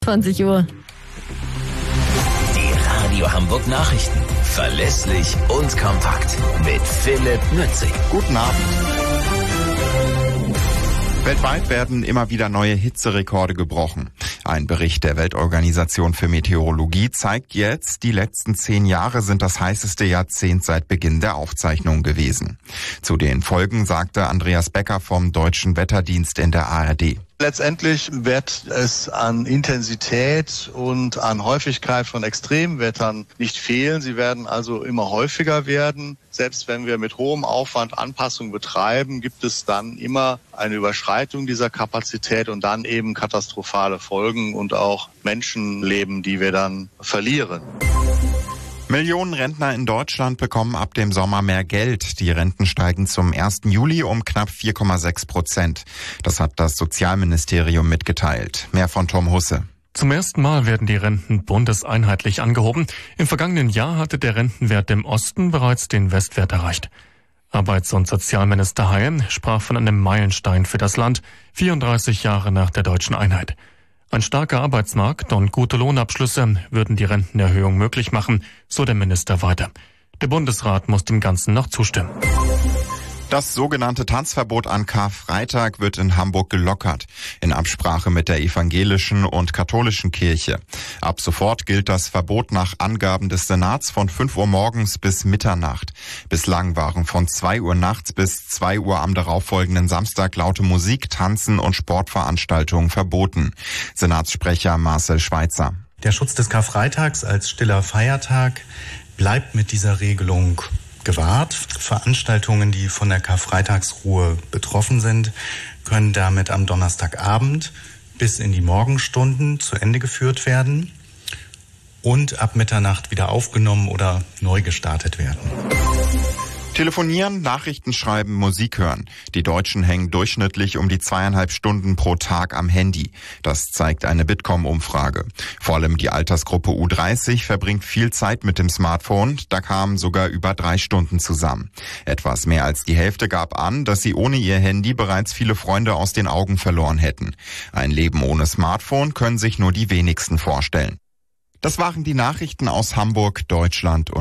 20 Uhr. Die Radio Hamburg Nachrichten. Verlässlich und kompakt. Mit Philipp Nützig. Guten Abend. Weltweit werden immer wieder neue Hitzerekorde gebrochen. Ein Bericht der Weltorganisation für Meteorologie zeigt jetzt, die letzten 10 Jahre sind das heißeste Jahrzehnt seit Beginn der Aufzeichnung gewesen. Zu den Folgen sagte Andreas Becker vom Deutschen Wetterdienst in der ARD. Letztendlich wird es an Intensität und an Häufigkeit von Extremwettern nicht fehlen. Sie werden also immer häufiger werden. Selbst wenn wir mit hohem Aufwand Anpassungen betreiben, gibt es dann immer eine Überschreitung dieser Kapazität und dann eben katastrophale Folgen und auch Menschenleben, die wir dann verlieren. Millionen Rentner in Deutschland bekommen ab dem Sommer mehr Geld. Die Renten steigen zum 1. Juli um knapp 4,6%. Das hat das Sozialministerium mitgeteilt. Mehr von Tom Husse. Zum ersten Mal werden die Renten bundeseinheitlich angehoben. Im vergangenen Jahr hatte der Rentenwert im Osten bereits den Westwert erreicht. Arbeits- und Sozialminister Heyen sprach von einem Meilenstein für das Land, 34 Jahre nach der deutschen Einheit. Ein starker Arbeitsmarkt und gute Lohnabschlüsse würden die Rentenerhöhung möglich machen, so der Minister weiter. Der Bundesrat muss dem Ganzen noch zustimmen. Das sogenannte Tanzverbot an Karfreitag wird in Hamburg gelockert, in Absprache mit der evangelischen und katholischen Kirche. Ab sofort gilt das Verbot nach Angaben des Senats von 5 Uhr morgens bis Mitternacht. Bislang waren von 2 Uhr nachts bis 2 Uhr am darauffolgenden Samstag laute Musik, Tanzen und Sportveranstaltungen verboten. Senatssprecher Marcel Schweitzer. Der Schutz des Karfreitags als stiller Feiertag bleibt mit dieser Regelung gewahrt. Veranstaltungen, die von der Karfreitagsruhe betroffen sind, können damit am Donnerstagabend bis in die Morgenstunden zu Ende geführt werden und ab Mitternacht wieder aufgenommen oder neu gestartet werden. Telefonieren, Nachrichten schreiben, Musik hören. Die Deutschen hängen durchschnittlich um die 2,5 Stunden pro Tag am Handy. Das zeigt eine Bitkom-Umfrage. Vor allem die Altersgruppe U30 verbringt viel Zeit mit dem Smartphone. Da kamen sogar über 3 Stunden zusammen. Etwas mehr als die Hälfte gab an, dass sie ohne ihr Handy bereits viele Freunde aus den Augen verloren hätten. Ein Leben ohne Smartphone können sich nur die wenigsten vorstellen. Das waren die Nachrichten aus Hamburg, Deutschland und